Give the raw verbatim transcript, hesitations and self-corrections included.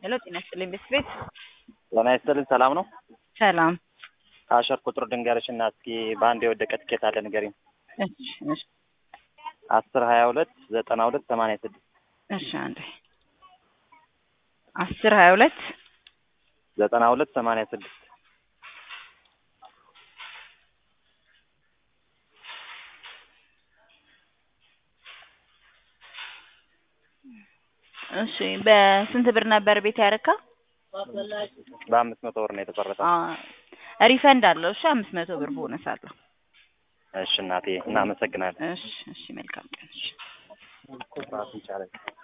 ሄሎ ጤና ይስጥልኝ ቤት ጤና ይስጥልኝ ሰላም ነው? ሰላም ካሸር ቁጥር ድንገርሽና እስኪ በአንድ የወደቀ ትኬት አለ ንገሪኝ። እሺ እሺ አስር ሀያ ሁለት ዘጠና ሁለት ሰማንያ ስድስት እሺ አንዴ አስር ሀያ ሁለት ዘጠና ሁለት ሰማንያ ስድስት እሺ በስንት ብር ነበር ቤት ያረካ? በአምስት መቶ ብር ነው የተቆረጠው። አዎ ሪፈንድ አለው። እሺ አምስት መቶ ብር ቦነስ አለው። እሺ እናቴ እናመሰግናለን። እሺ እሺ መልካም ቀን። እሺ ራስ ይቻላል።